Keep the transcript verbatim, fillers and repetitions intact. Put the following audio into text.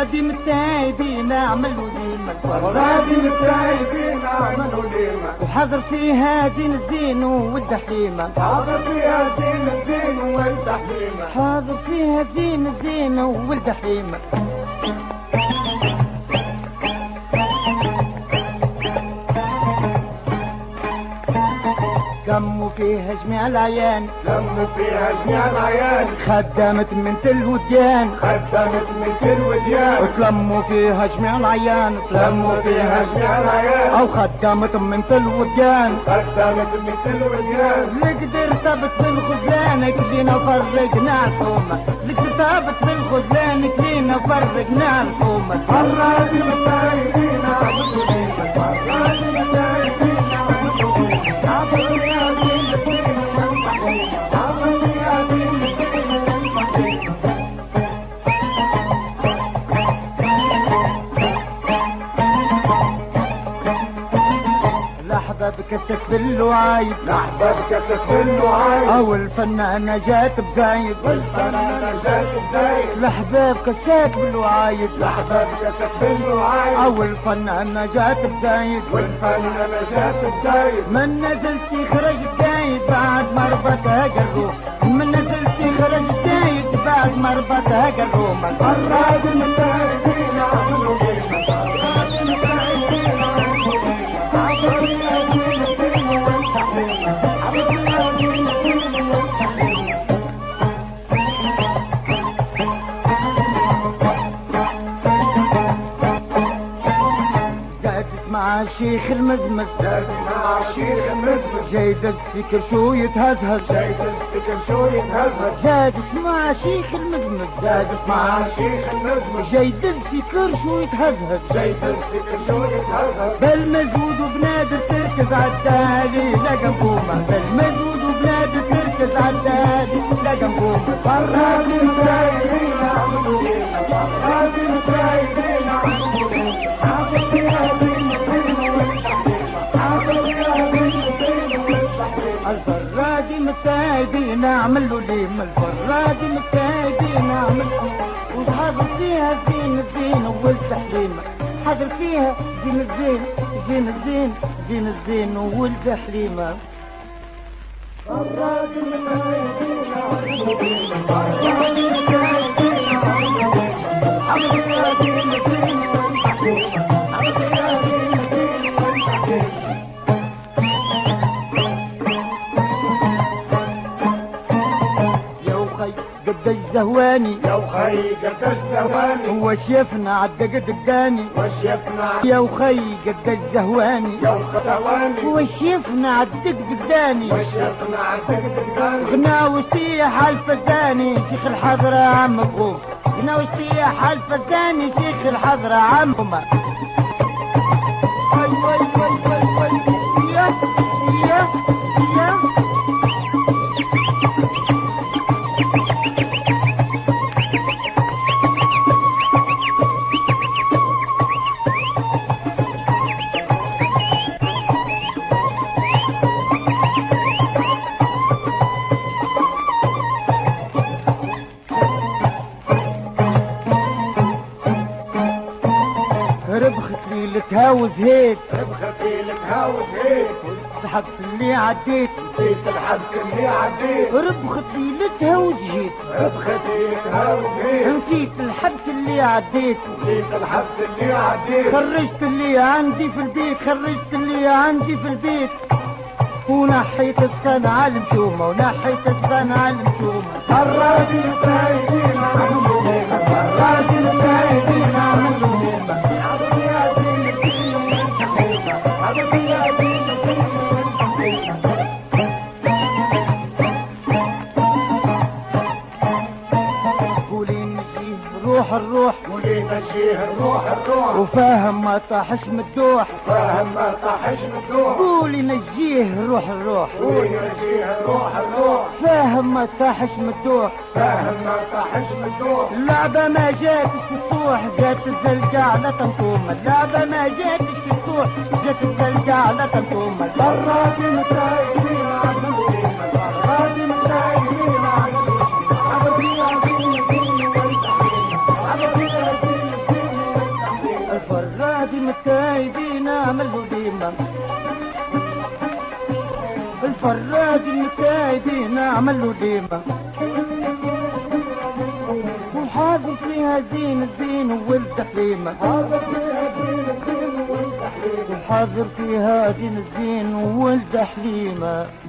فرادي متايدين نعملوا ديما فرادي متايدين نعملوا ديما وحضر فيها زين الزين والدحيمة حاضر فيها زين الزين والدحيمة حاضر فيها زين الزين والدحيمة لموا فيها جميع العيان لموا فيها جميع العيان خدمت من تل وديان خدمت من تل وديان وتلموا فيها جميع العيان لموا فيها جميع العيان او خدمت من تل وديان خدمت من تل وديان لقدر ثبت بالخزلان كلينا فرقنا الحومة لقدر ثبت بالخزلان كلينا فرقنا الحومة فرادي متايدين نعملوا ديما فرادي متايدين نعملوا ديما لحظة بكسك بالوعايد لحظة بكسك بالوعايد او الفنانة جات بزايد والفنانة جات بزايد لحظة بكسك بالوعايد لحظة بكسك بالوعايد او الفنانة جات بزايد والفنانة جات بزايد من نزلتي خرجت زايد بعد ما ربطها قلوب من نزلتي خرجت زايد بعد ما ربطها قلوب فرادي متايدين نعملوا ديما فرادي متايدين نعملوا مع الشيخ المزمز زادت مع الشيخ المزمز جايد الفكر شو يتهزهز جايد الفكر شو يتهزهز زادت مع الشيخ المزمز زادت مع الشيخ المزمز جايد الفكر شو يتهزهز جايد الفكر شو يتهزهز بالمجهود وبنادر تركز عالتالي لقى نقومه بالمجهود وبنادر تركز عالتالي لقى نقومه فرادي متايدين نعملوا ديما فرادي متايدين نعملوا ديما حاضر فيها زين الزين والدحيمة حاضر فيها زين الزين والدحيمة الفرادي متايدين نعملوا ليما الفرادي متايدين نعملوا وحاضر فيها زين الزين والدحيمة حاضر فيها زين الزين زين الزين زين الزين والدحيمة فرادي متايدين نعملوا ديما فرادي متايدين نعملوا ديما حاضر فيها زين الزين والدحيمة حاضر فيها زين الزين والدحيمة قد الزهواني يا وخي قد الزهواني هو شيفنا عالدق دقاني وشيفنا يا وخي قد الزهواني يا وخواني هو شيفنا عالدق دقاني وشيفنا عالدق دقاني غنا وشتيح الفزاني شيخ الحضرة عم غوم غنا وشتيح الفزاني شيخ الحضرة عم غوم وي وي وي وي وي يا يا يا ربخت لي لتهاوز هيك ربخت لي لتهاوز هيك سحبت اللي عديت نسيت الحبس اللي عديت ربخت لي لتهاوز هيك ربخت لي لتهاوز هيك نسيت الحبس اللي عديت نسيت الحبس اللي عديت خرجت اللي عندي في البيت خرجت اللي عندي في البيت ونحيت الصنعة على المشومة ونحيت الصنعة على المشومة فرادي متايدين نعملوا ديما فرادي متايدين نعملوا ديما حاضر فيها زين الزين والدحيمة حاضر فيها زين الزين والدحيمة قولي نجيه روح الروح قولي نجيه الروح الروح وفاهم ما طاحش من الدوح فاهم ما طاحش من الدوح قولي نجيه روح الروح قولي نجيه الروح الروح فاهم ما طاحش من الدوح فاهم ما طاحش من الدوح اللعبة ما جاتش في السطوح جات الزلقة على طنطومة اللعبة ما جاتش في السطوح جات الزلقة على طنطومة فرادي متايدين نعملوا ديما فرادي متايدين نعملوا ديما حاضر فيها زين الزين والدحيمة حاضر فيها زين الزين الفراج المكايدي نعمل له ديما وحاضر فيها زين الزين والتحليمة حاضر فيها زين الزين والتحليمة وحاضر فيها زين الزين والتحليمة